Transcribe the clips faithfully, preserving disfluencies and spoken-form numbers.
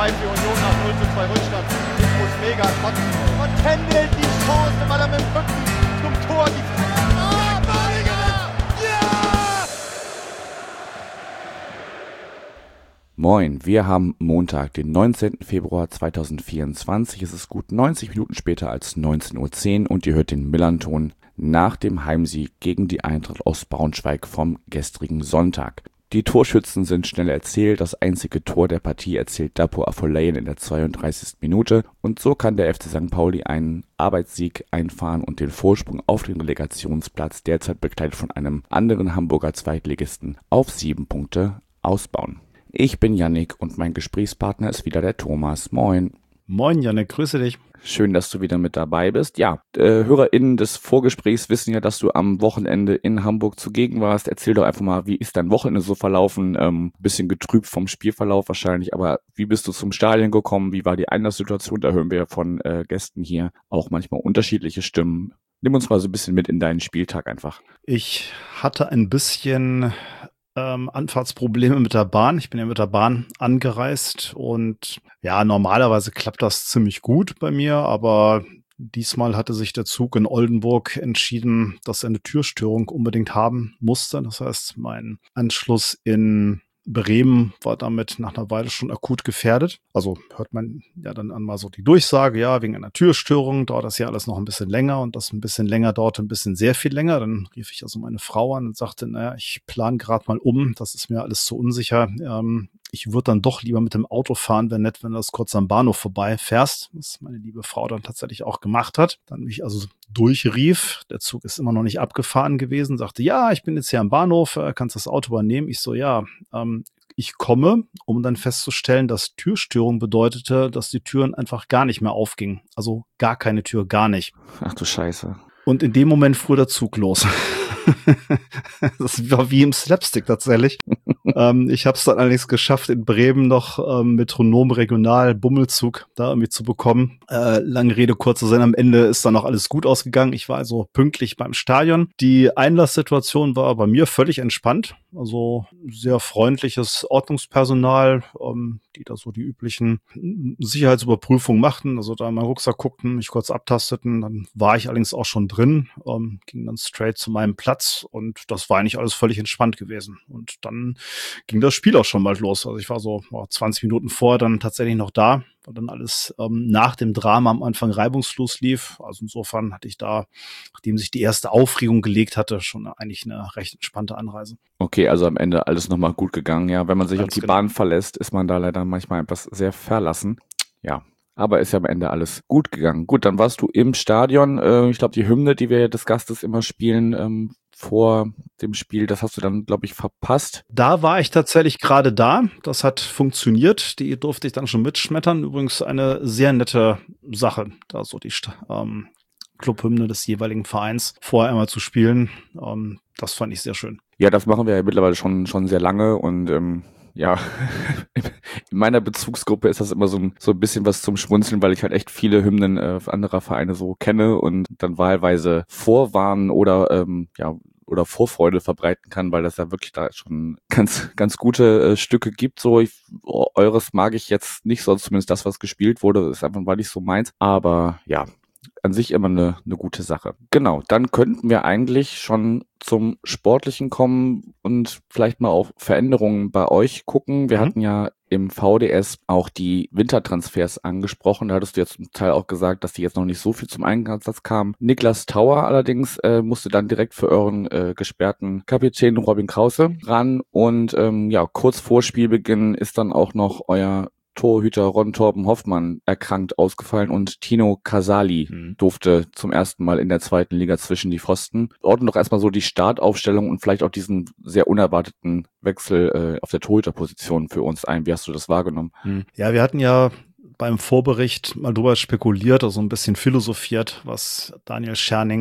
zwei für Union nach null zu zwei Rückstand. Ich muss mega kotzen. Und Kendall die Chance, weil er mit dem Rücken zum Tor die Ah, Badiger! Ja! Moin, wir haben Montag, den neunzehnten Februar zweitausendvierundzwanzig. Es ist gut neunzig Minuten später als neunzehn Uhr zehn und ihr hört den Millernton nach dem Heimsieg gegen die Eintracht aus Braunschweig vom gestrigen Sonntag. Die Torschützen sind schnell erzählt, das einzige Tor der Partie erzielt Dapo Afolayan in der zweiunddreißigsten Minute und so kann der F C Sankt Pauli einen Arbeitssieg einfahren und den Vorsprung auf den Relegationsplatz, derzeit begleitet von einem anderen Hamburger Zweitligisten, auf sieben Punkte ausbauen. Ich bin Yannick und mein Gesprächspartner ist wieder der Thomas. Moin. Moin Yannick, grüße dich. Schön, dass du wieder mit dabei bist. Ja, äh, HörerInnen des Vorgesprächs wissen ja, dass du am Wochenende in Hamburg zugegen warst. Erzähl doch einfach mal, wie ist dein Wochenende so verlaufen? Ähm, bisschen getrübt vom Spielverlauf wahrscheinlich, aber wie bist du zum Stadion gekommen? Wie war die Einlasssituation? Da hören wir ja von äh, Gästen hier auch manchmal unterschiedliche Stimmen. Nimm uns mal so ein bisschen mit in deinen Spieltag einfach. Ich hatte ein bisschen ähm, Anfahrtsprobleme mit der Bahn. Ich bin ja mit der Bahn angereist und ja, normalerweise klappt das ziemlich gut bei mir, aber diesmal hatte sich der Zug in Oldenburg entschieden, dass er eine Türstörung unbedingt haben musste. Das heißt, mein Anschluss in Bremen war damit nach einer Weile schon akut gefährdet. Also hört man ja dann an mal so die Durchsage, ja, wegen einer Türstörung dauert das ja alles noch ein bisschen länger und das ein bisschen länger dauert ein bisschen sehr viel länger. Dann rief ich also meine Frau an und sagte, naja, ich plane gerade mal um, das ist mir alles zu unsicher. Ähm, ich würde dann doch lieber mit dem Auto fahren, wäre nett, wenn du das kurz am Bahnhof vorbei fährst, was meine liebe Frau dann tatsächlich auch gemacht hat. Dann mich also durchrief, der Zug ist immer noch nicht abgefahren gewesen, sagte, ja, ich bin jetzt hier am Bahnhof, kannst das Auto übernehmen. Ich so, ja, ähm, ich komme, um dann festzustellen, dass Türstörung bedeutete, dass die Türen einfach gar nicht mehr aufgingen. Also gar keine Tür, gar nicht. Ach du Scheiße. Und in dem Moment fuhr der Zug los. Das war wie im Slapstick tatsächlich. ähm, ich habe es dann allerdings geschafft, in Bremen noch ähm, Metronom Regional Bummelzug da irgendwie zu bekommen. Äh, lange Rede, kurzer Sinn, am Ende ist dann noch alles gut ausgegangen. Ich war also pünktlich beim Stadion. Die Einlasssituation war bei mir völlig entspannt. Also sehr freundliches Ordnungspersonal, ähm, die da so die üblichen Sicherheitsüberprüfungen machten. Also da in meinen Rucksack guckten, mich kurz abtasteten. Dann war ich allerdings auch schon drin, ähm, ging dann straight zu meinem Platz und das war eigentlich alles völlig entspannt gewesen. Und dann ging das Spiel auch schon mal los. Also ich war so oh, zwanzig Minuten vorher dann tatsächlich noch da, weil dann alles ähm, nach dem Drama am Anfang reibungslos lief. Also insofern hatte ich da, nachdem sich die erste Aufregung gelegt hatte, schon eigentlich eine recht entspannte Anreise. Okay, also am Ende alles nochmal gut gegangen. Ja, wenn man sich Ganz auf die genau. Bahn verlässt, ist man da leider manchmal etwas sehr verlassen. Ja, aber ist ja am Ende alles gut gegangen. Gut, dann warst du im Stadion. Äh, ich glaube, die Hymne, die wir des Gastes immer spielen, ähm, vor dem Spiel, das hast du dann, glaube ich, verpasst. Da war ich tatsächlich gerade da. Das hat funktioniert. Die durfte ich dann schon mitschmettern. Übrigens eine sehr nette Sache, da so die St- ähm, Clubhymne des jeweiligen Vereins vorher einmal zu spielen. Ähm, das fand ich sehr schön. Ja, das machen wir ja mittlerweile schon schon sehr lange und ähm, ja, in meiner Bezugsgruppe ist das immer so ein, so ein bisschen was zum Schmunzeln, weil ich halt echt viele Hymnen äh, anderer Vereine so kenne und dann wahlweise vorwarnen oder ähm, ja oder Vorfreude verbreiten kann, weil das ja wirklich da schon ganz ganz gute äh, Stücke gibt. So, ich, eures mag ich jetzt nicht, sonst zumindest das, was gespielt wurde, ist einfach weil ich so meins. Aber ja, an sich immer eine, eine gute Sache. Genau, dann könnten wir eigentlich schon zum Sportlichen kommen und vielleicht mal auf Veränderungen bei euch gucken. Wir mhm. hatten ja im V D S auch die Wintertransfers angesprochen. Da hattest du jetzt zum Teil auch gesagt, dass die jetzt noch nicht so viel zum Einsatz kamen. Niklas Tauer allerdings äh, musste dann direkt für euren äh, gesperrten Kapitän Robin Krause ran. Und ähm, ja, kurz vor Spielbeginn ist dann auch noch euer Torhüter Ron Torben Hoffmann erkrankt ausgefallen und Tino Casali mhm. durfte zum ersten Mal in der zweiten Liga zwischen die Pfosten. Ordnen doch erstmal so die Startaufstellung und vielleicht auch diesen sehr unerwarteten Wechsel äh, auf der Torhüterposition für uns ein. Wie hast du das wahrgenommen? Mhm. Ja, wir hatten ja beim Vorbericht mal drüber spekuliert, also ein bisschen philosophiert, was Daniel Scherning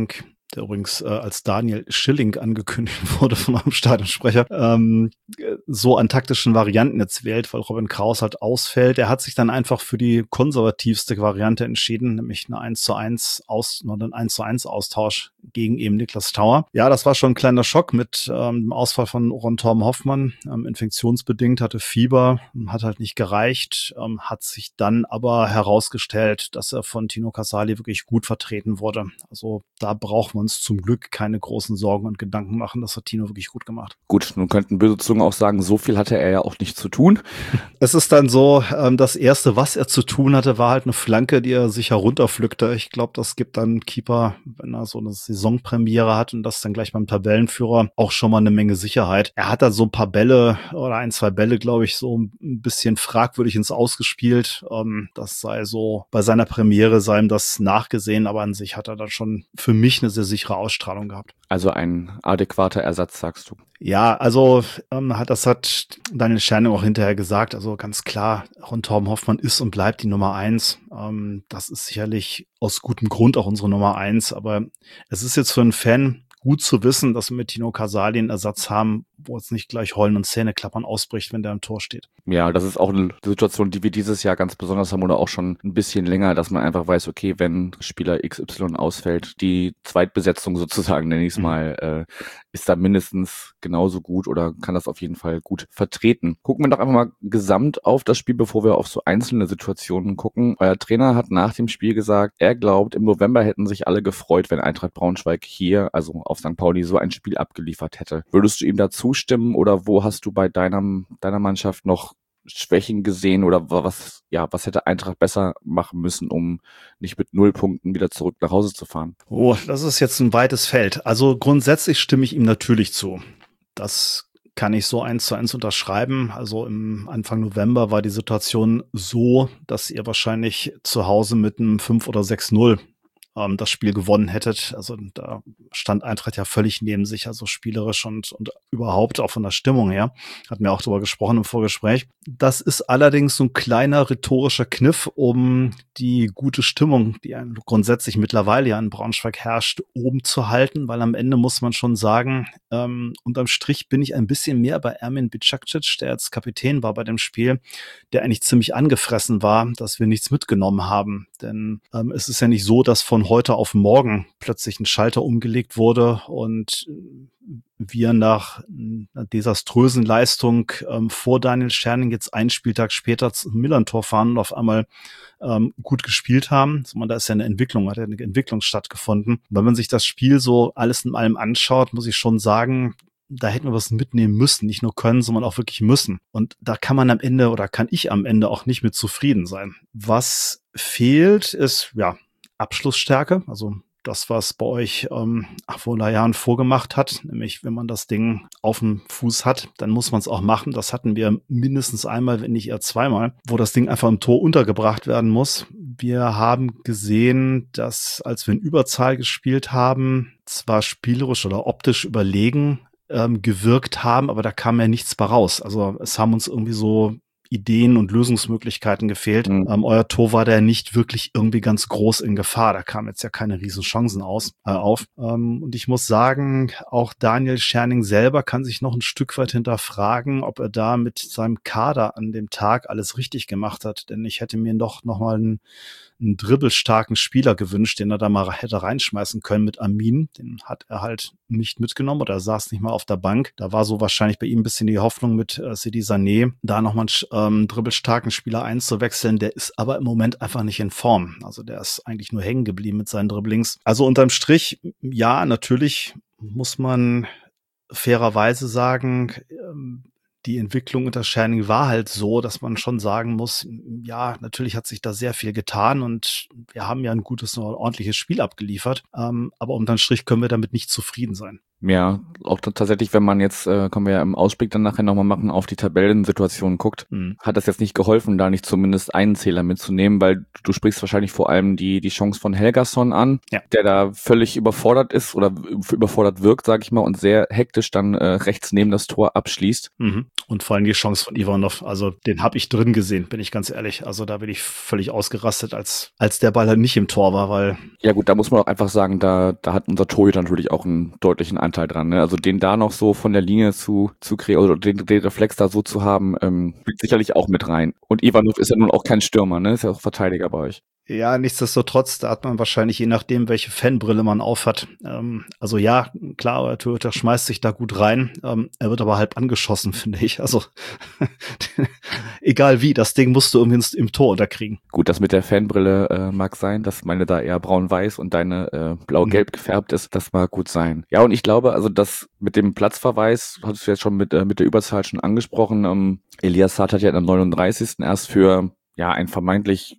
der übrigens äh, als Daniel Schilling angekündigt wurde von einem Stadionsprecher, ähm, so an taktischen Varianten jetzt wählt, weil Robin Kraus halt ausfällt. Er hat sich dann einfach für die konservativste Variante entschieden, nämlich eine eins zu eins aus, oder ein eins zu eins Austausch gegen eben Niklas Tauer. Ja, das war schon ein kleiner Schock mit ähm, dem Ausfall von Ron Torben Hoffmann. Ähm, infektionsbedingt, hatte Fieber, hat halt nicht gereicht, ähm, hat sich dann aber herausgestellt, dass er von Tino Casali wirklich gut vertreten wurde. Also da brauchen wir uns zum Glück keine großen Sorgen und Gedanken machen. Das hat Tino wirklich gut gemacht. Gut, nun könnten böse Zungen auch sagen, so viel hatte er ja auch nicht zu tun. Es ist dann so, ähm, das Erste, was er zu tun hatte, war halt eine Flanke, die er sich herunterpflückte. Ich glaube, das gibt dann einen Keeper, wenn er so eine Saisonpremiere hat und das dann gleich beim Tabellenführer, auch schon mal eine Menge Sicherheit. Er hat da so ein paar Bälle oder ein, zwei Bälle, glaube ich, so ein bisschen fragwürdig ins Ausgespielt. Ähm, das sei so, bei seiner Premiere sei ihm das nachgesehen, aber an sich hat er dann schon für mich eine sehr sichere Ausstrahlung gehabt. Also ein adäquater Ersatz, sagst du? Ja, also ähm, hat das hat Daniel Scherning auch hinterher gesagt. Also ganz klar, Ron Torben Hoffmann ist und bleibt die Nummer eins. Ähm, das ist sicherlich aus gutem Grund auch unsere Nummer eins. Aber es ist jetzt für einen Fan gut zu wissen, dass wir mit Tino Casali einen Ersatz haben, wo es nicht gleich Heulen und Zähneklappern ausbricht, wenn der im Tor steht. Ja, das ist auch eine Situation, die wir dieses Jahr ganz besonders haben oder auch schon ein bisschen länger, dass man einfach weiß, okay, wenn Spieler X Y ausfällt, die Zweitbesetzung sozusagen, nenne ich es mal, äh, ist da mindestens genauso gut oder kann das auf jeden Fall gut vertreten. Gucken wir doch einfach mal gesamt auf das Spiel, bevor wir auf so einzelne Situationen gucken. Euer Trainer hat nach dem Spiel gesagt, er glaubt, im November hätten sich alle gefreut, wenn Eintracht Braunschweig hier, also auf Sankt Pauli, so ein Spiel abgeliefert hätte. Würdest du ihm da zustimmen oder wo hast du bei deinem, deiner Mannschaft noch Schwächen gesehen oder was, ja, was hätte Eintracht besser machen müssen, um nicht mit null Punkten wieder zurück nach Hause zu fahren? Oh, das ist jetzt ein weites Feld. Also grundsätzlich stimme ich ihm natürlich zu. Das kann ich so eins zu eins unterschreiben. Also im Anfang November war die Situation so, dass ihr wahrscheinlich zu Hause mit einem fünf oder sechs null ähm, das Spiel gewonnen hättet. Also da stand Eintracht ja völlig neben sich, also spielerisch und, und überhaupt auch von der Stimmung her. Hatten wir auch darüber gesprochen im Vorgespräch. Das ist allerdings so ein kleiner rhetorischer Kniff, um die gute Stimmung, die grundsätzlich mittlerweile ja in Braunschweig herrscht, oben zu halten, weil am Ende muss man schon sagen, ähm, unterm Strich bin ich ein bisschen mehr bei Ermin Bicakcic, der jetzt Kapitän war bei dem Spiel, der eigentlich ziemlich angefressen war, dass wir nichts mitgenommen haben. Denn ähm, es ist ja nicht so, dass von heute auf morgen plötzlich ein Schalter umgelegt wurde und wir nach einer desaströsen Leistung ähm, vor Daniel Scherning jetzt einen Spieltag später zum Millern-Tor fahren und auf einmal ähm, gut gespielt haben. Also, da ist ja eine Entwicklung, hat ja eine Entwicklung stattgefunden. Und wenn man sich das Spiel so alles in allem anschaut, muss ich schon sagen, da hätten wir was mitnehmen müssen, nicht nur können, sondern auch wirklich müssen. Und da kann man am Ende oder kann ich am Ende auch nicht mit zufrieden sein. Was fehlt, ist ja Abschlussstärke, also das, was bei euch ähm, vor Jahren vorgemacht hat, nämlich wenn man das Ding auf dem Fuß hat, dann muss man es auch machen. Das hatten wir mindestens einmal, wenn nicht eher zweimal, wo das Ding einfach im Tor untergebracht werden muss. Wir haben gesehen, dass als wir in Überzahl gespielt haben, zwar spielerisch oder optisch überlegen ähm, gewirkt haben, aber da kam ja nichts bei raus. Also es haben uns irgendwie so Ideen und Lösungsmöglichkeiten gefehlt. Mhm. Ähm, euer Tor war da nicht wirklich irgendwie ganz groß in Gefahr. Da kamen jetzt ja keine riesen Chancen aus, äh, auf. Ähm, und ich muss sagen, auch Daniel Scherning selber kann sich noch ein Stück weit hinterfragen, ob er da mit seinem Kader an dem Tag alles richtig gemacht hat. Denn ich hätte mir doch noch mal einen, einen dribbelstarken Spieler gewünscht, den er da mal hätte reinschmeißen können mit Amin. Den hat er halt nicht mitgenommen oder er saß nicht mal auf der Bank. Da war so wahrscheinlich bei ihm ein bisschen die Hoffnung mit äh, Sidi Sané, da nochmal einen ähm, dribbelstarken Spieler einzuwechseln. Der ist aber im Moment einfach nicht in Form. Also der ist eigentlich nur hängen geblieben mit seinen Dribblings. Also unterm Strich, ja, natürlich muss man fairerweise sagen, ähm, die Entwicklung unter Scherning war halt so, dass man schon sagen muss, ja, natürlich hat sich da sehr viel getan und wir haben ja ein gutes, ordentliches Spiel abgeliefert. Ähm, aber unterm Strich können wir damit nicht zufrieden sein. Ja, auch t- tatsächlich, wenn man jetzt, äh, können wir ja im Ausblick dann nachher nochmal machen, auf die Tabellensituation guckt, Mhm. hat das jetzt nicht geholfen, da nicht zumindest einen Zähler mitzunehmen, weil du sprichst wahrscheinlich vor allem die die Chance von Helgason an, Ja. der da völlig überfordert ist oder w- überfordert wirkt, sag ich mal, und sehr hektisch dann äh, rechts neben das Tor abschließt. Mhm. Und vor allem die Chance von Ivanov, also den habe ich drin gesehen, bin ich ganz ehrlich. Also da bin ich völlig ausgerastet, als als der Ball halt nicht im Tor war, weil Ja gut, da muss man auch einfach sagen, da da hat unser Torhüter natürlich auch einen deutlichen Anteil dran. Ne? Also den da noch so von der Linie zu zu kreieren oder den, den Reflex da so zu haben, ähm, spielt sicherlich auch mit rein. Und Ivanov ist ja nun auch kein Stürmer, ne? Ist ja auch Verteidiger bei euch. ja, nichtsdestotrotz, da hat man wahrscheinlich, je nachdem, welche Fanbrille man aufhat. Ähm, also ja, klar, der Torhüter schmeißt sich da gut rein. Ähm, er wird aber halb angeschossen, finde ich. Also egal wie, das Ding musst du irgendwie ins- im Tor unterkriegen. Gut, das mit der Fanbrille äh, mag sein, dass meine da eher braun-weiß und deine äh, blau-gelb gefärbt ist. Das mag gut sein. Ja, und ich glaube, also das mit dem Platzverweis, hattest du jetzt schon mit, äh, mit der Überzahl schon angesprochen. Ähm, Elias Saad hat ja am neununddreißigsten erst für ja ein vermeintlich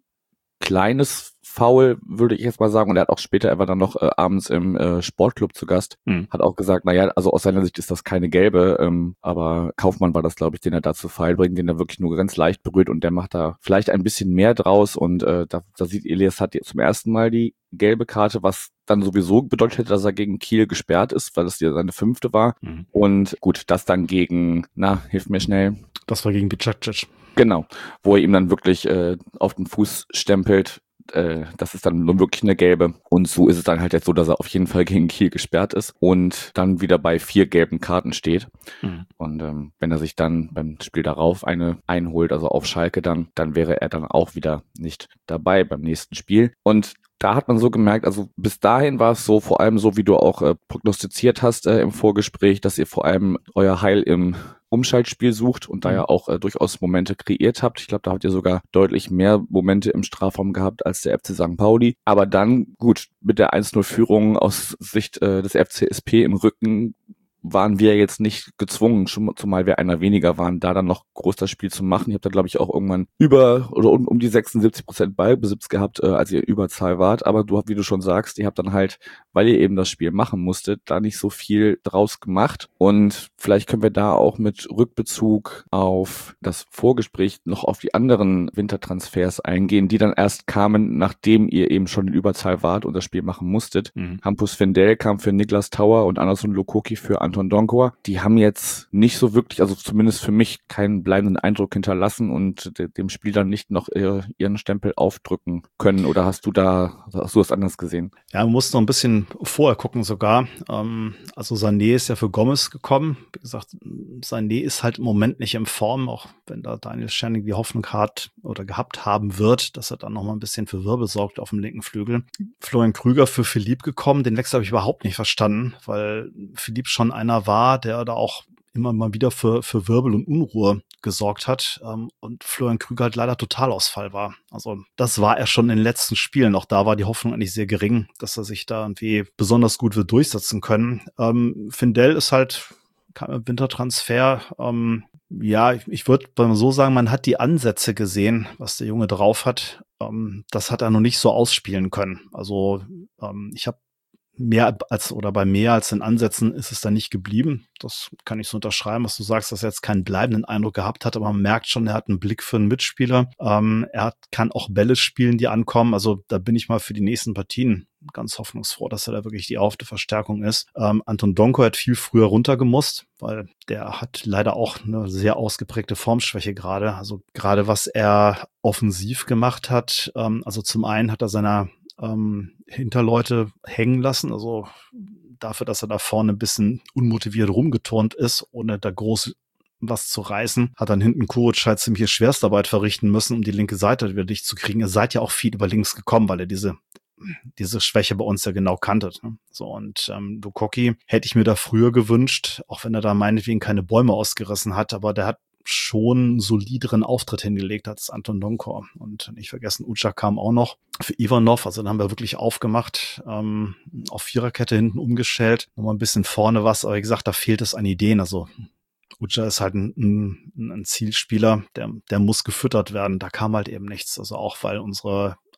kleines Foul, würde ich jetzt mal sagen. Und er hat auch später, er war dann noch äh, abends im äh, Sportclub zu Gast, Mhm. hat auch gesagt, naja, also aus seiner Sicht ist das keine gelbe, ähm, aber Kaufmann war das, glaube ich, den er da zu Fall bringt, den er wirklich nur ganz leicht berührt und der macht da vielleicht ein bisschen mehr draus und äh, da, da sieht Elias hat zum ersten Mal die gelbe Karte, was dann sowieso bedeutet hätte, dass er gegen Kiel gesperrt ist, weil das ja seine fünfte war. Mhm. Und gut, das dann gegen, na, hilf mir schnell. Das war gegen Bicacic. Genau, wo er ihm dann wirklich äh, auf den Fuß stempelt. Äh, das ist dann nun wirklich eine gelbe. Und so ist es dann halt jetzt so, dass er auf jeden Fall gegen Kiel gesperrt ist und dann wieder bei vier gelben Karten steht. Mhm. Und ähm, wenn er sich dann beim Spiel darauf eine einholt, also auf Schalke dann, dann wäre er dann auch wieder nicht dabei beim nächsten Spiel. Und da hat man so gemerkt, also bis dahin war es so, vor allem so, wie du auch äh, prognostiziert hast äh, im Vorgespräch, dass ihr vor allem euer Heil im Umschaltspiel sucht und da ja auch äh, durchaus Momente kreiert habt. Ich glaube, da habt ihr sogar deutlich mehr Momente im Strafraum gehabt als der F C Sankt Pauli. Aber dann, gut, mit der eins null Führung aus Sicht äh, des F C S P im Rücken waren wir jetzt nicht gezwungen, schon, zumal wir einer weniger waren, da dann noch groß das Spiel zu machen. Ich habe da, glaube ich, auch irgendwann über oder um, um die sechsundsiebzig Prozent Ballbesitz gehabt, äh, als ihr Überzahl wart. Aber du, wie du schon sagst, ihr habt dann halt, weil ihr eben das Spiel machen musstet, da nicht so viel draus gemacht. Und vielleicht können wir da auch mit Rückbezug auf das Vorgespräch noch auf die anderen Wintertransfers eingehen, die dann erst kamen, nachdem ihr eben schon in Überzahl wart und das Spiel machen musstet. Mhm. Hampus Fendel kam für Niklas Tauer und Anderson Lokoki für Anton Donkor. Die haben jetzt nicht so wirklich, also zumindest für mich, keinen bleibenden Eindruck hinterlassen und de- dem Spiel dann nicht noch äh, ihren Stempel aufdrücken können. Oder hast du da, hast du das anders gesehen? Ja, man muss noch ein bisschen vorher gucken sogar. Ähm, also Sané ist ja für Gomez gekommen. Wie gesagt, Sané ist halt im Moment nicht in Form, auch wenn da Daniel Scherning die Hoffnung hat oder gehabt haben wird, dass er dann noch mal ein bisschen für Wirbel sorgt auf dem linken Flügel. Florian Krüger für Philipp gekommen. Den Wechsel habe ich überhaupt nicht verstanden, weil Philipp schon einer war, der da auch immer mal wieder für, für Wirbel und Unruhe gesorgt hat ähm, und Florian Krüger halt leider Totalausfall war. Also das war er schon in den letzten Spielen. Auch da war die Hoffnung eigentlich sehr gering, dass er sich da irgendwie besonders gut wird durchsetzen können. Ähm, Findell ist halt kein Wintertransfer. Ähm, ja, ich, ich würde mal so sagen, man hat die Ansätze gesehen, was der Junge drauf hat. Ähm, das hat er noch nicht so ausspielen können. Also ähm, ich habe mehr als oder bei mehr als den Ansätzen ist es dann nicht geblieben. Das kann ich so unterschreiben, was du sagst, dass er jetzt keinen bleibenden Eindruck gehabt hat, aber man merkt schon, er hat einen Blick für einen Mitspieler. Ähm, er hat, kann auch Bälle spielen, die ankommen. Also da bin ich mal für die nächsten Partien ganz hoffnungsfroh, dass er da wirklich die aufte Verstärkung ist. Ähm, Anton Donko hat viel früher runtergemusst, weil der hat leider auch eine sehr ausgeprägte Formschwäche gerade. Also gerade was er offensiv gemacht hat, ähm, also zum einen hat er seiner ähm, Hinterleute hängen lassen, also dafür, dass er da vorne ein bisschen unmotiviert rumgeturnt ist, ohne da groß was zu reißen, hat dann hinten Kuric halt ziemliche Schwerstarbeit verrichten müssen, um die linke Seite wieder dicht zu kriegen. Ihr seid ja auch viel über links gekommen, weil er diese diese Schwäche bei uns ja genau kanntet. Ne? So, und ähm, Lukoki hätte ich mir da früher gewünscht, auch wenn er da meinetwegen keine Bäume ausgerissen hat, aber der hat schon einen solideren Auftritt hingelegt als Anton Donkor. Und nicht vergessen, Uca kam auch noch für Ivanov, also dann haben wir wirklich aufgemacht, ähm, auf Viererkette hinten umgestellt, nochmal ein bisschen vorne was, aber wie gesagt, da fehlt es an Ideen, also Uca ist halt ein, ein, ein Zielspieler, der, der muss gefüttert werden, da kam halt eben nichts, also auch weil unsere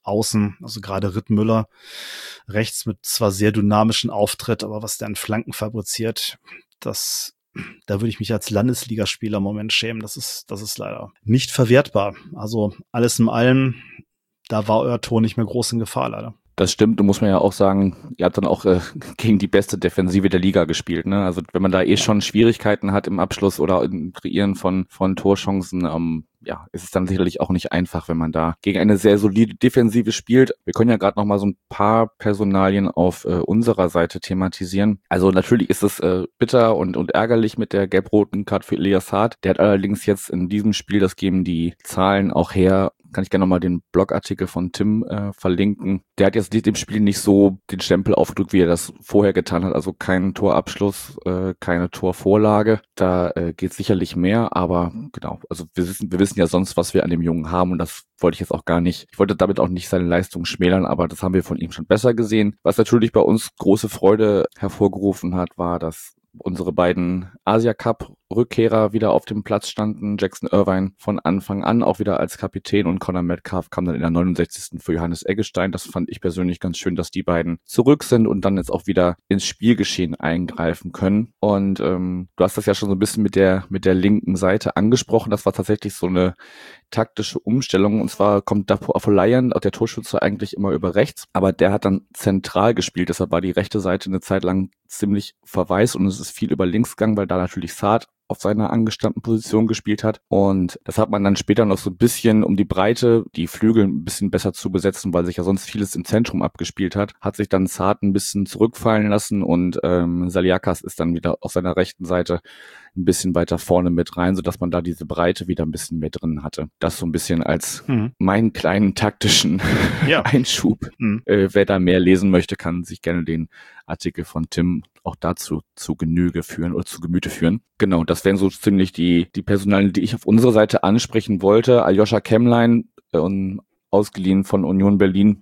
außen, also gerade Rittmüller rechts mit zwar sehr dynamischen Auftritt, aber was der an Flanken fabriziert, das, da würde ich mich als Landesligaspieler im Moment schämen. Das ist, das ist leider nicht verwertbar. Also alles in allem, da war euer Tor nicht mehr groß in Gefahr, leider. Das stimmt, da muss man ja auch sagen, ihr habt dann auch äh, gegen die beste Defensive der Liga gespielt, ne? Also wenn man da eh schon Schwierigkeiten hat im Abschluss oder im Kreieren von von Torchancen, ähm, ja, ist es dann sicherlich auch nicht einfach, wenn man da gegen eine sehr solide Defensive spielt. Wir können ja gerade noch mal so ein paar Personalien auf äh, unserer Seite thematisieren. Also natürlich ist es äh, bitter und und ärgerlich mit der gelb-roten Karte für Elias Saad. Der hat allerdings jetzt in diesem Spiel, das geben die Zahlen auch her, kann ich gerne nochmal den Blogartikel von Tim äh, verlinken. Der hat jetzt dem Spiel nicht so den Stempel aufgedrückt, wie er das vorher getan hat. Also kein Torabschluss, äh, keine Torvorlage. Da äh, geht sicherlich mehr, aber genau, also wir wissen, wir wissen ja sonst, was wir an dem Jungen haben und das wollte ich jetzt auch gar nicht. Ich wollte damit auch nicht seine Leistung schmälern, aber das haben wir von ihm schon besser gesehen. Was natürlich bei uns große Freude hervorgerufen hat, war, dass unsere beiden Asia-Cup-Rückkehrer wieder auf dem Platz standen. Jackson Irvine von Anfang an auch wieder als Kapitän und Conor Metcalf kam dann in der neunundsechzigsten für Johannes Eggestein. Das fand ich persönlich ganz schön, dass die beiden zurück sind und dann jetzt auch wieder ins Spielgeschehen eingreifen können. Und ähm, du hast das ja schon so ein bisschen mit der mit der linken Seite angesprochen. Das war tatsächlich so eine taktische Umstellung. Und zwar kommt Dapo Afolayan, auch der Torschütze, eigentlich immer über rechts. Aber der hat dann zentral gespielt. Deshalb war die rechte Seite eine Zeit lang ziemlich verwaist und es ist viel über links gegangen, weil da natürlich Saad auf seiner angestammten Position gespielt hat. Und das hat man dann später noch so ein bisschen, um die Breite, die Flügel ein bisschen besser zu besetzen, weil sich ja sonst vieles im Zentrum abgespielt hat, hat sich dann Saad ein bisschen zurückfallen lassen und ähm, Saliakas ist dann wieder auf seiner rechten Seite ein bisschen weiter vorne mit rein, sodass man da diese Breite wieder ein bisschen mehr drin hatte. Das so ein bisschen als mhm. meinen kleinen taktischen ja. Einschub. Mhm. Äh, wer da mehr lesen möchte, kann sich gerne den Artikel von Tim auch dazu zu Genüge führen oder zu Gemüte führen. Genau, das wären so ziemlich die die Personalien, die ich auf unserer Seite ansprechen wollte. Aljoscha Kemmlein, äh, ausgeliehen von Union Berlin,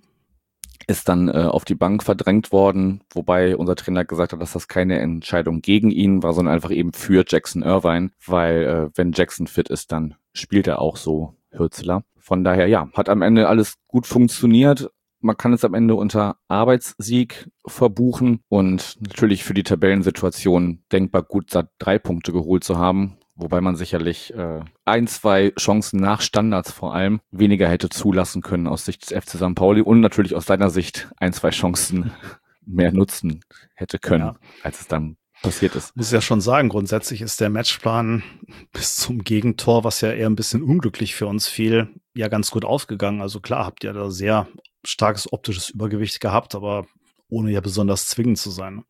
ist dann äh, auf die Bank verdrängt worden, wobei unser Trainer gesagt hat, dass das keine Entscheidung gegen ihn war, sondern einfach eben für Jackson Irvine, weil äh, wenn Jackson fit ist, dann spielt er auch so Hürzeler. Von daher, ja, hat am Ende alles gut funktioniert. Man kann es am Ende unter Arbeitssieg verbuchen und natürlich für die Tabellensituation denkbar gut, da drei Punkte geholt zu haben. Wobei man sicherlich äh, ein, zwei Chancen nach Standards vor allem weniger hätte zulassen können aus Sicht des F C Sankt Pauli und natürlich aus seiner Sicht ein, zwei Chancen mehr nutzen hätte können, ja. als es dann passiert ist. Muss ja schon sagen, grundsätzlich ist der Matchplan bis zum Gegentor, was ja eher ein bisschen unglücklich für uns fiel, ja ganz gut aufgegangen. Also klar, habt ihr da sehr starkes optisches Übergewicht gehabt, aber ohne ja besonders zwingend zu sein.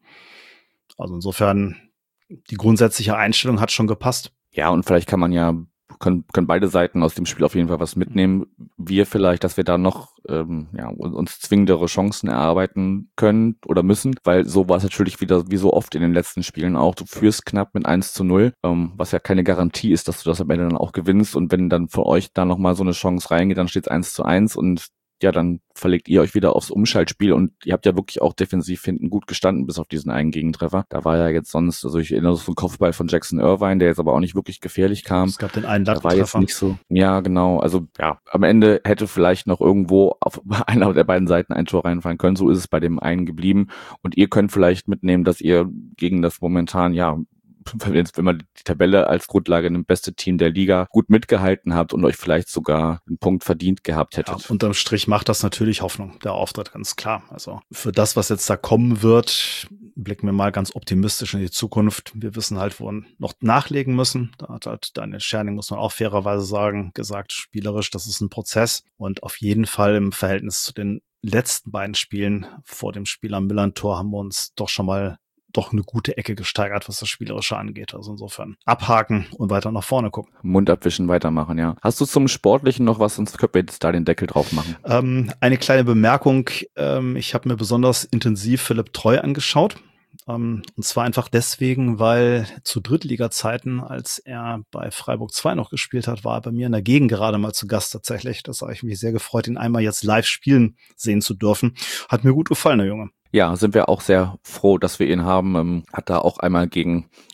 Also insofern, die grundsätzliche Einstellung hat schon gepasst. Ja, und vielleicht kann man ja, können, können beide Seiten aus dem Spiel auf jeden Fall was mitnehmen. Wir vielleicht, dass wir da noch ähm, ja, uns zwingendere Chancen erarbeiten können oder müssen, weil so war es natürlich wieder wie so oft in den letzten Spielen auch. Du führst knapp mit eins zu null, ähm, was ja keine Garantie ist, dass du das am Ende dann auch gewinnst. Und wenn dann für euch da nochmal so eine Chance reingeht, dann steht es eins zu eins und ja, dann verlegt ihr euch wieder aufs Umschaltspiel und ihr habt ja wirklich auch defensiv hinten gut gestanden, bis auf diesen einen Gegentreffer. Da war ja jetzt sonst, also ich erinnere so einen Kopfball von Jackson Irvine, der jetzt aber auch nicht wirklich gefährlich kam. Es gab den einen Lattentreffer. Da war jetzt nicht so, ja genau, also ja, am Ende hätte vielleicht noch irgendwo auf einer der beiden Seiten ein Tor reinfallen können, so ist es bei dem einen geblieben und ihr könnt vielleicht mitnehmen, dass ihr gegen das momentan, ja, wenn man die Tabelle als Grundlage nimmt, beste Team der Liga gut mitgehalten habt und euch vielleicht sogar einen Punkt verdient gehabt hättet. Ja, unterm Strich macht das natürlich Hoffnung, der Auftritt, ganz klar. Also für das, was jetzt da kommen wird, blicken wir mal ganz optimistisch in die Zukunft. Wir wissen halt, wo wir noch nachlegen müssen. Da hat halt Daniel Scherning, muss man auch fairerweise sagen, gesagt, spielerisch, das ist ein Prozess und auf jeden Fall im Verhältnis zu den letzten beiden Spielen vor dem Spiel am Millern-Tor haben wir uns doch schon mal doch eine gute Ecke gesteigert, was das Spielerische angeht. Also insofern abhaken und weiter nach vorne gucken. Mund abwischen, weitermachen, ja. Hast du zum Sportlichen noch was, sonst können wir jetzt da den Deckel drauf machen? Ähm, eine kleine Bemerkung. Ähm, ich habe mir besonders intensiv Philipp Treu angeschaut. Ähm, und zwar einfach deswegen, weil zu Drittliga-Zeiten, als er bei Freiburg zwei noch gespielt hat, war er bei mir in der Gegend gerade mal zu Gast tatsächlich. Das habe ich mich sehr gefreut, ihn einmal jetzt live spielen sehen zu dürfen. Hat mir gut gefallen, der Junge. Ja, sind wir auch sehr froh, dass wir ihn haben. Ähm, hat da auch einmal gegen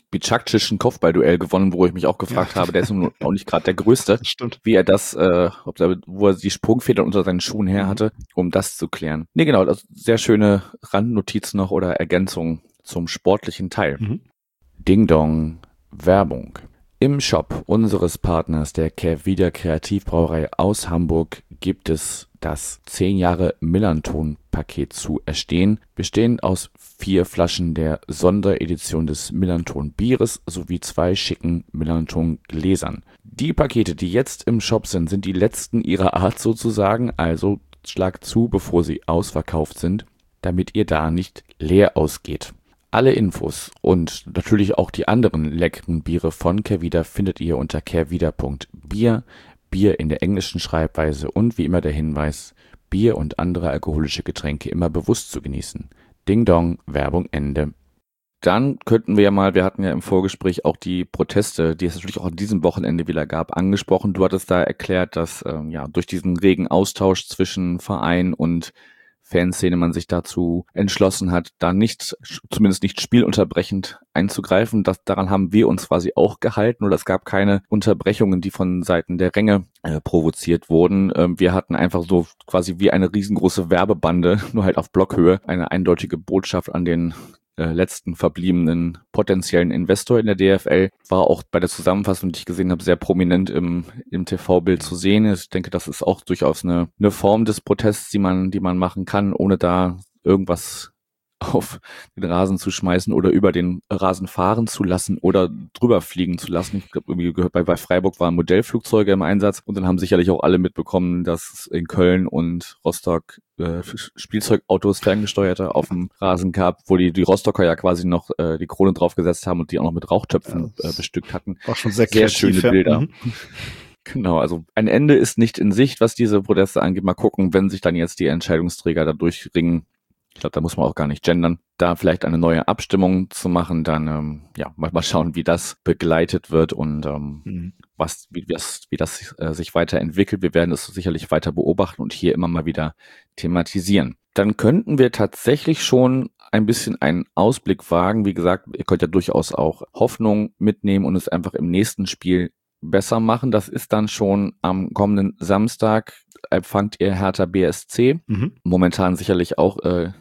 Bicakcischen Kopfballduell gewonnen, wo ich mich auch gefragt ja. habe, der ist nun auch nicht gerade der Größte, Stimmt. wie er das, äh, ob er, wo er die Sprungfedern unter seinen Schuhen her hatte, um das zu klären. Nee, genau, das sehr schöne Randnotiz noch oder Ergänzung zum sportlichen Teil. Mhm. Ding Dong, Werbung. Im Shop unseres Partners, der Kehrwieder Kreativbrauerei aus Hamburg, gibt es das zehn Jahre Millanton-Paket zu erstehen, bestehend aus vier Flaschen der Sonderedition des Millanton-Bieres sowie zwei schicken Millanton-Gläsern. Die Pakete, die jetzt im Shop sind, sind die letzten ihrer Art sozusagen, also schlagt zu, bevor sie ausverkauft sind, damit ihr da nicht leer ausgeht. Alle Infos und natürlich auch die anderen leckeren Biere von Kehrwieder findet ihr unter kehrwieder punkt bier, Bier in der englischen Schreibweise und wie immer der Hinweis, Bier und andere alkoholische Getränke immer bewusst zu genießen. Ding Dong, Werbung Ende. Dann könnten wir ja mal, wir hatten ja im Vorgespräch auch die Proteste, die es natürlich auch an diesem Wochenende wieder gab, angesprochen. Du hattest da erklärt, dass ähm, ja durch diesen regen Austausch zwischen Verein und Fanszene man sich dazu entschlossen hat, da nicht, zumindest nicht spielunterbrechend einzugreifen. Das, daran haben wir uns quasi auch gehalten, oder es gab keine Unterbrechungen, die von Seiten der Ränge äh, provoziert wurden. Ähm, wir hatten einfach so quasi wie eine riesengroße Werbebande, nur halt auf Blockhöhe, eine eindeutige Botschaft an den äh, letzten verbliebenen potenziellen Investor in der D F L. War auch bei der Zusammenfassung, die ich gesehen habe, sehr prominent im, im T V-Bild zu sehen. Ich denke, das ist auch durchaus eine, eine Form des Protests, die man, die man machen kann, ohne da irgendwas auf den Rasen zu schmeißen oder über den Rasen fahren zu lassen oder drüber fliegen zu lassen. Ich glaube, irgendwie gehört bei, bei Freiburg waren Modellflugzeuge im Einsatz und dann haben sicherlich auch alle mitbekommen, dass es in Köln und Rostock äh, Spielzeugautos ferngesteuerte auf dem Rasen gab, wo die, die Rostocker ja quasi noch äh, die Krone draufgesetzt haben und die auch noch mit Rauchtöpfen ja, äh, bestückt hatten. War schon sehr, sehr kreativ, schöne ja. Bilder. Mhm. Genau, also ein Ende ist nicht in Sicht, was diese Proteste angeht. Mal gucken, wenn sich dann jetzt die Entscheidungsträger da durchringen. Ich glaube, da muss man auch gar nicht gendern. Da vielleicht eine neue Abstimmung zu machen, dann ähm, ja mal, mal schauen, wie das begleitet wird und ähm, mhm. was wie das wie das äh, sich weiterentwickelt. Wir werden es sicherlich weiter beobachten und hier immer mal wieder thematisieren. Dann könnten wir tatsächlich schon ein bisschen einen Ausblick wagen. Wie gesagt, ihr könnt ja durchaus auch Hoffnung mitnehmen und es einfach im nächsten Spiel besser machen. Das ist dann schon am kommenden Samstag. Empfangt ihr Hertha B S C. Mhm. Momentan sicherlich auch äh,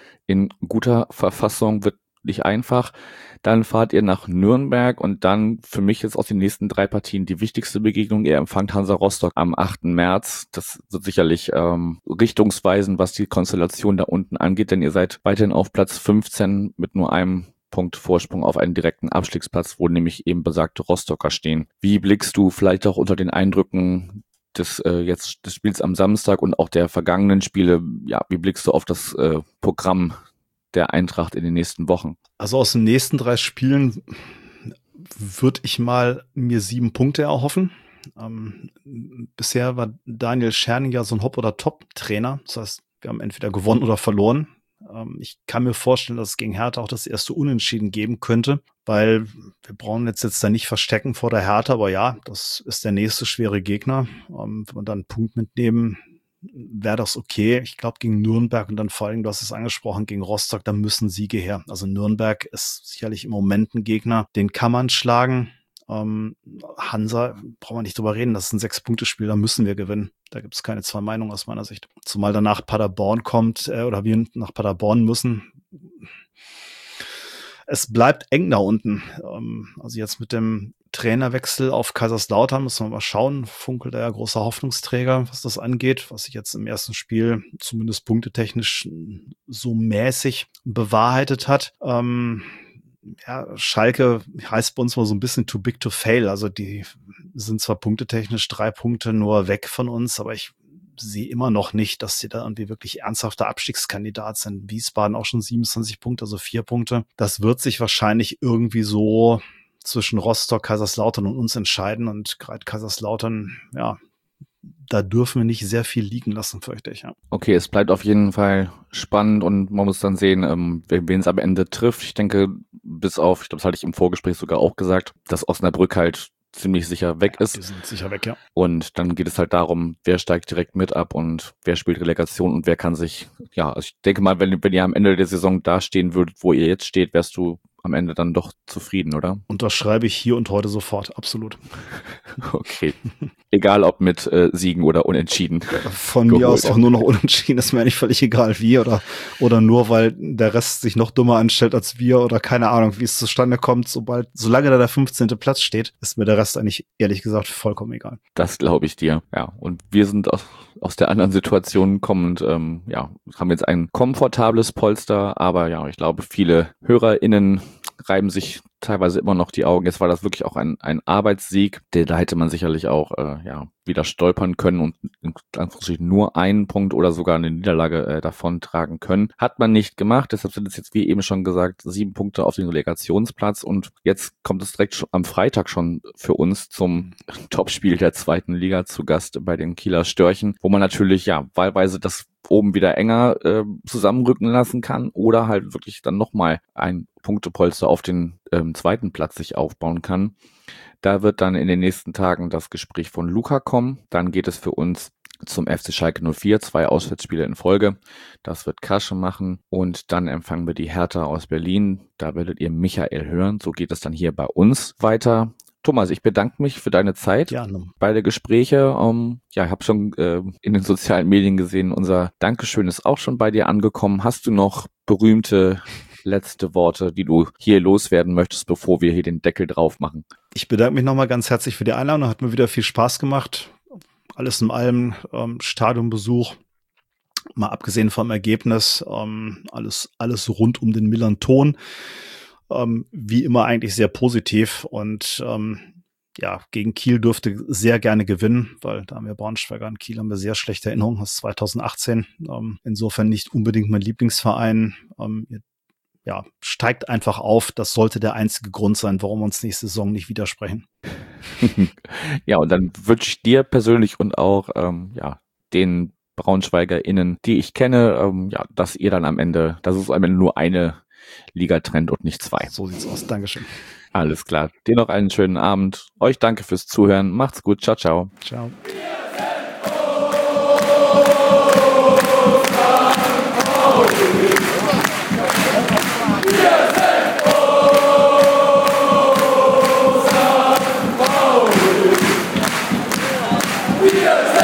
in guter Verfassung, wird nicht einfach. Dann fahrt ihr nach Nürnberg und dann für mich jetzt aus den nächsten drei Partien die wichtigste Begegnung. Ihr empfangt Hansa Rostock am achten März. Das wird sicherlich ähm, richtungsweisend, was die Konstellation da unten angeht, denn ihr seid weiterhin auf Platz fünfzehn mit nur einem Punkt Vorsprung auf einen direkten Abstiegsplatz, wo nämlich eben besagte Rostocker stehen. Wie blickst du vielleicht auch unter den Eindrücken des äh, jetzt des Spiels am Samstag und auch der vergangenen Spiele, ja, wie blickst du auf das äh, Programm der Eintracht in den nächsten Wochen? Also aus den nächsten drei Spielen würde ich mal mir sieben Punkte erhoffen. Ähm, bisher war Daniel Scherning ja so ein Hop- oder Top-Trainer. Das heißt, wir haben entweder gewonnen oder verloren. Ähm, ich kann mir vorstellen, dass es gegen Hertha auch das erste Unentschieden geben könnte, weil wir brauchen jetzt, jetzt da nicht verstecken vor der Hertha, aber ja, das ist der nächste schwere Gegner. Ähm, wenn wir dann einen Punkt mitnehmen, wäre das okay. Ich glaube, gegen Nürnberg und dann vor allem, du hast es angesprochen, gegen Rostock, da müssen Siege her. Also Nürnberg ist sicherlich im Moment ein Gegner, den kann man schlagen. Ähm, Hansa, brauchen wir nicht drüber reden, das ist ein Sechs-Punkte-Spiel, da müssen wir gewinnen. Da gibt es keine zwei Meinungen aus meiner Sicht. Zumal danach Paderborn kommt, äh, oder wir nach Paderborn müssen. Es bleibt eng da unten. Ähm, also jetzt mit dem Trainerwechsel auf Kaiserslautern müssen wir mal schauen. Funkelt er ja großer Hoffnungsträger, was das angeht, was sich jetzt im ersten Spiel zumindest punktetechnisch so mäßig bewahrheitet hat. Ähm, ja, Schalke heißt bei uns mal so ein bisschen too big to fail. Also die sind zwar punktetechnisch drei Punkte nur weg von uns, aber ich sehe immer noch nicht, dass sie da irgendwie wirklich ernsthafter Abstiegskandidat sind. Wiesbaden auch schon siebenundzwanzig Punkte, also vier Punkte. Das wird sich wahrscheinlich irgendwie so zwischen Rostock, Kaiserslautern und uns entscheiden. Und gerade Kaiserslautern, ja, da dürfen wir nicht sehr viel liegen lassen, fürchte ich. Ja. Okay, es bleibt auf jeden Fall spannend und man muss dann sehen, ähm, wen es am Ende trifft. Ich denke, bis auf, ich glaube, das hatte ich im Vorgespräch sogar auch gesagt, dass Osnabrück halt ziemlich sicher weg ist. Die sind sicher weg, ja. Und dann geht es halt darum, wer steigt direkt mit ab und wer spielt Relegation und wer kann sich, ja, also ich denke mal, wenn, wenn ihr am Ende der Saison da stehen würdet, wo ihr jetzt steht, wärst du am Ende dann doch zufrieden, oder? Unterschreibe ich hier und heute sofort, absolut. Okay. Egal ob mit äh, Siegen oder Unentschieden. Von geholt. Mir aus auch nur noch Unentschieden, ist mir eigentlich völlig egal wie oder oder nur weil der Rest sich noch dummer anstellt als wir oder keine Ahnung, wie es zustande kommt. Sobald, solange da der fünfzehnte Platz steht, ist mir der Rest eigentlich ehrlich gesagt vollkommen egal. Das glaube ich dir. Ja, und wir sind aus, aus der anderen Situation kommend, ähm, ja, haben jetzt ein komfortables Polster, aber ja, ich glaube, viele HörerInnen reiben sich teilweise immer noch die Augen. Jetzt war das wirklich auch ein, ein Arbeitssieg. Der, da hätte man sicherlich auch äh, ja wieder stolpern können und in Anführungsstrichen nur einen Punkt oder sogar eine Niederlage äh, davontragen können. Hat man nicht gemacht. Deshalb sind es jetzt, wie eben schon gesagt, sieben Punkte auf den Relegationsplatz. Und jetzt kommt es direkt schon am Freitag schon für uns zum Topspiel der zweiten Liga zu Gast bei den Kieler Störchen, wo man natürlich ja wahlweise das oben wieder enger äh, zusammenrücken lassen kann oder halt wirklich dann nochmal ein Punktepolster auf den ähm, zweiten Platz sich aufbauen kann. Da wird dann in den nächsten Tagen das Gespräch von Luca kommen. Dann geht es für uns zum F C Schalke null vier, zwei Auswärtsspiele in Folge. Das wird Kasche machen und dann empfangen wir die Hertha aus Berlin. Da werdet ihr Michael hören. So geht es dann hier bei uns weiter. Thomas, ich bedanke mich für deine Zeit. Gerne. Beide Gespräche. Um, ja, ich habe schon äh, in den sozialen Medien gesehen, unser Dankeschön ist auch schon bei dir angekommen. Hast du noch berühmte letzte Worte, die du hier loswerden möchtest, bevor wir hier den Deckel drauf machen? Ich bedanke mich nochmal ganz herzlich für die Einladung. Hat mir wieder viel Spaß gemacht. Alles in allem ähm, Stadionbesuch. Mal abgesehen vom Ergebnis, ähm, alles, alles rund um den Millern-Ton. Ähm, wie immer eigentlich sehr positiv und ähm, ja, gegen Kiel dürfte sehr gerne gewinnen, weil da haben wir Braunschweiger und Kiel haben wir sehr schlechte Erinnerungen aus zwanzig achtzehn. Ähm, insofern nicht unbedingt mein Lieblingsverein. Ähm, ja, steigt einfach auf. Das sollte der einzige Grund sein, warum wir uns nächste Saison nicht widersprechen. Ja, und dann wünsche ich dir persönlich und auch ähm, ja den BraunschweigerInnen, die ich kenne, ähm, ja, dass ihr dann am Ende, dass es am Ende nur eine Liga trennt und nicht zwei. So sieht's aus. Dankeschön. Alles klar. Dir noch einen schönen Abend. Euch danke fürs Zuhören. Macht's gut. Ciao, ciao. Ciao. Wir sind